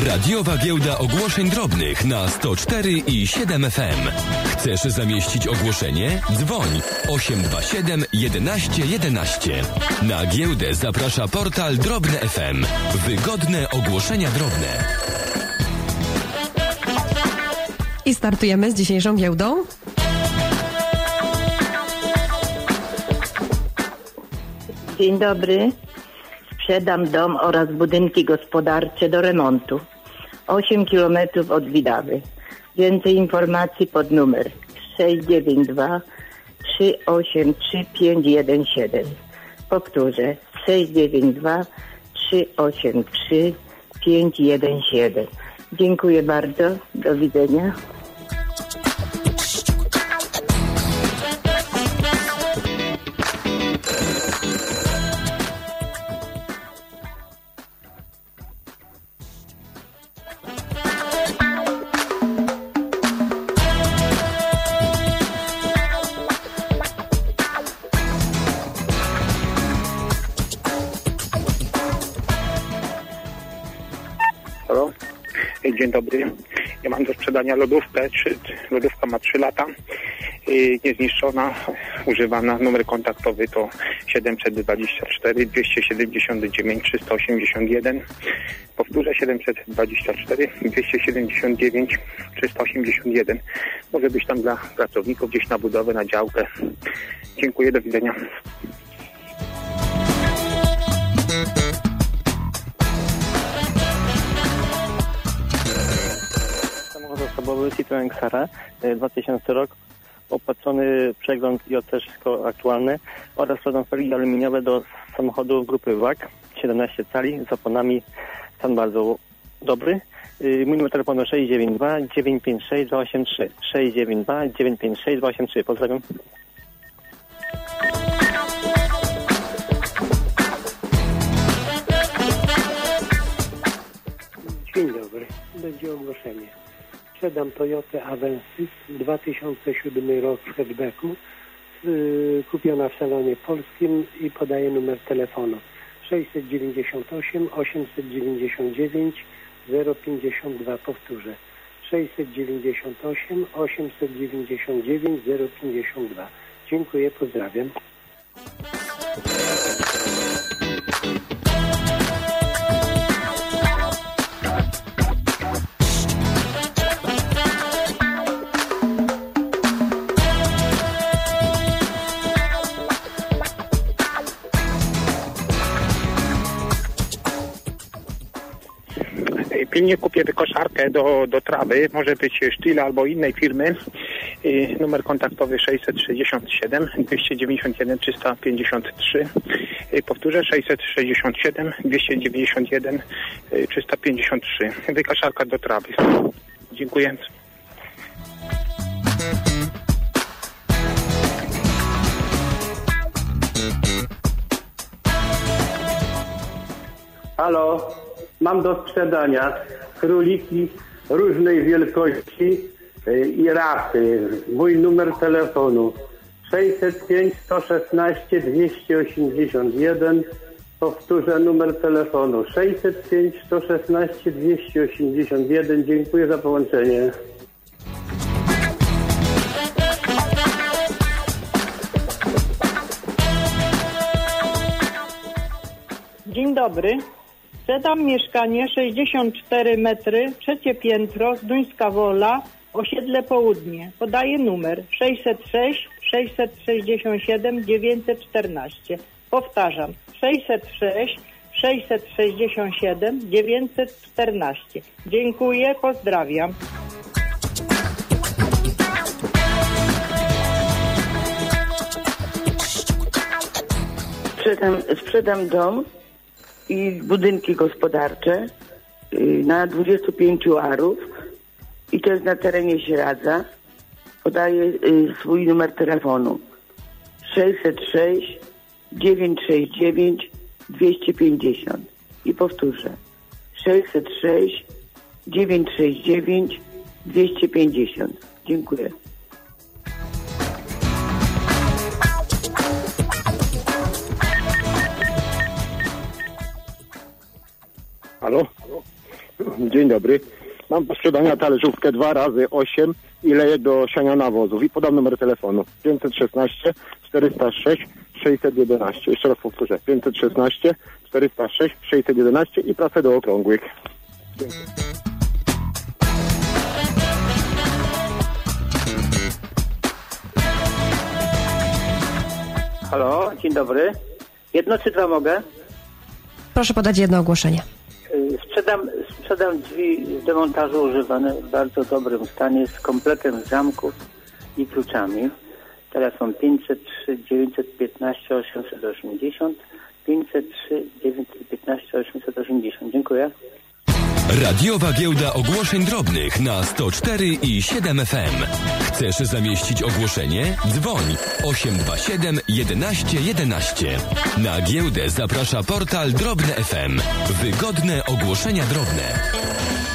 Radiowa Giełda Ogłoszeń Drobnych na 104 i 7 FM. Chcesz zamieścić ogłoszenie? Dzwoń 827 11 11. Na giełdę zaprasza portal Drobne FM. Wygodne ogłoszenia drobne. I startujemy z dzisiejszą giełdą. Dzień dobry. Sprzedam dom oraz budynki gospodarcze do remontu. 8 km od Widawy. Więcej informacji pod numer 692 383 517. Powtórzę 692 383 517. Dziękuję bardzo. Do widzenia. Dzień dobry. Ja mam do sprzedania lodówkę. Lodówka ma 3 lata. Niezniszczona, używana. Numer kontaktowy to 724 279 381. Powtórzę 724 279 381. Może być tam dla pracowników, gdzieś na budowę, na działkę. Dziękuję, do widzenia. Osobowy Citroen Xara, 2000 rok, opłacony przegląd i też wszystko aktualne oraz sprzedam felgi aluminiowe do samochodu grupy WAG, 17 cali z oponami, stan bardzo dobry. Mój numer telefonu 692 956 283, 692 956 283. Pozdrawiam. Dzień dobry, będzie ogłoszenie. Sprzedam Toyotę Avensis, 2007 rok w hatchbacku, kupiona w salonie polskim i podaję numer telefonu 698 899 052. Powtórzę 698 899 052. Dziękuję, pozdrawiam. Pilnie kupię koszarkę do trawy, może być Stihl albo innej firmy. Numer kontaktowy 667 291 353. Powtórzę 667 291 353. Koszarka do trawy. Dziękuję. Halo, mam do sprzedania króliki różnej wielkości i rasy. Mój numer telefonu 605 116 281. Powtórzę numer telefonu 605 116 281. Dziękuję za połączenie. Dzień dobry. Sprzedam mieszkanie 64 metry, 3 piętro, Zduńska Wola, osiedle Południe. Podaję numer 606 667 914. Powtarzam 606 667 914. Dziękuję, pozdrawiam. Sprzedam dom i budynki gospodarcze na 25 arów i to jest na terenie Śradza. Podaję swój numer telefonu 606 969 250 i powtórzę 606 969 250. Dziękuję. Halo? Dzień dobry. Mam do sprzedania talerzówkę 2x8 i lejek do siania nawozów i podam numer telefonu 516 406 611. Jeszcze raz powtórzę. 516 406 611 i pracę do okrągłych. Dziękuję. Halo, dzień dobry. Jedno czy dwa mogę? Proszę podać jedno ogłoszenie. Sprzedam drzwi w demontażu używane w bardzo dobrym stanie z kompletem zamków i kluczami. Telefon 503 915 880 503 915 880. Dziękuję. Radiowa giełda ogłoszeń drobnych na 104 i 7 FM. Chcesz zamieścić ogłoszenie? Dzwoń 827 11 11. Na giełdę zaprasza portal Drobne FM. Wygodne ogłoszenia drobne.